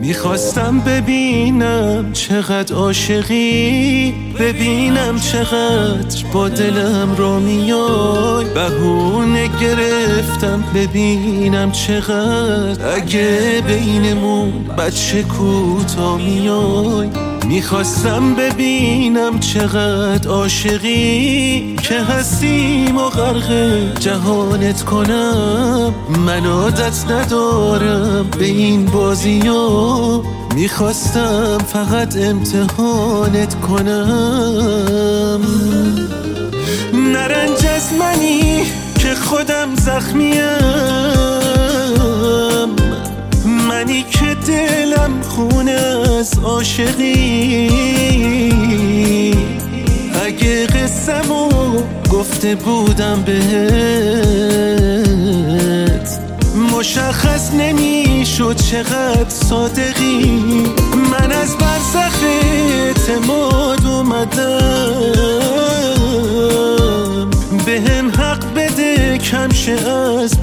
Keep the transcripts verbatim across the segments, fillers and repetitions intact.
میخواستم ببینم چقدر عاشقی، ببینم چقدر با دلم رو میای. بهونه گرفتم ببینم چقدر اگه بینمون بچه کوتا میای. میخواستم ببینم چقدر عاشقی که هستیم و غرق جهانت کنم. من عادت ندارم به این بازی‌ها، میخواستم فقط امتحانت کنم. نرنج از منی که خودم زخمیم، منی که دلم خونه از عاشقی. اگه قصه‌مو گفته بودم بهت، مشخص نمیشد چقدر صادقی. من از برزخ اعتماد اومدم، بهم حق بده کم شه از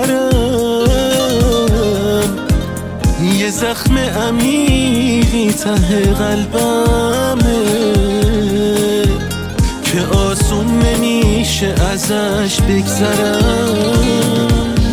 باورم. یه زخم عمیقی ته قلبمه که آسون نمیشه ازش بگذرم.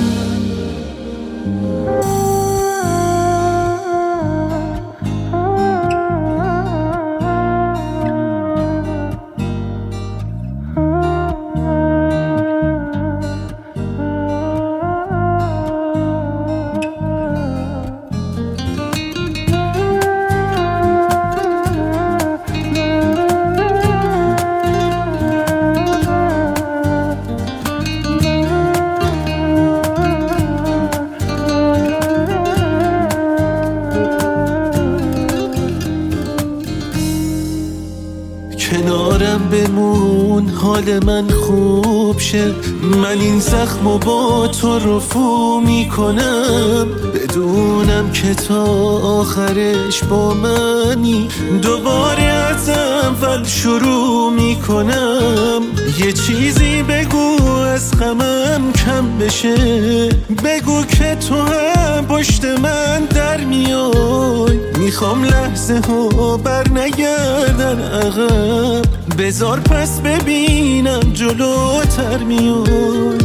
کنارم بمون حال من خوب شه، من این زخمو با تو رفو میکنم. بدونم که تا آخرش با منی، دوباره از اول شروع میکنم. یه چیزی بگو از غمم کم بشه، بگو که تو هم پشت من در میای. میخوام لحظه ها بر نگردن عقب، بذار پس ببینم جلوتر میای.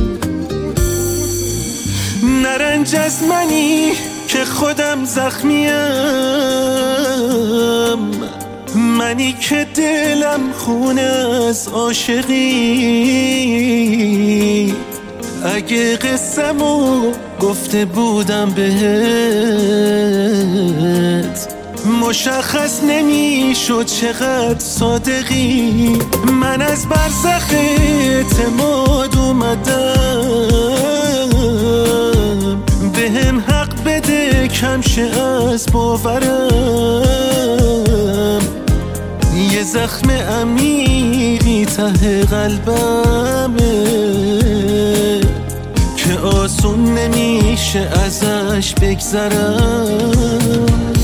نرنج از منی که خودم زخمیم، منی که دلم خونه از عاشقی. اگه قصه‌مو گفته بودم بهت، مشخص نمیشد چقدر صادقی. من از برزخ اعتماد اومدم، بهم حق بده کم شه از باورم. یه زخم عمیقی ته قلبمه که آسون نمیشه ازش بگذرم.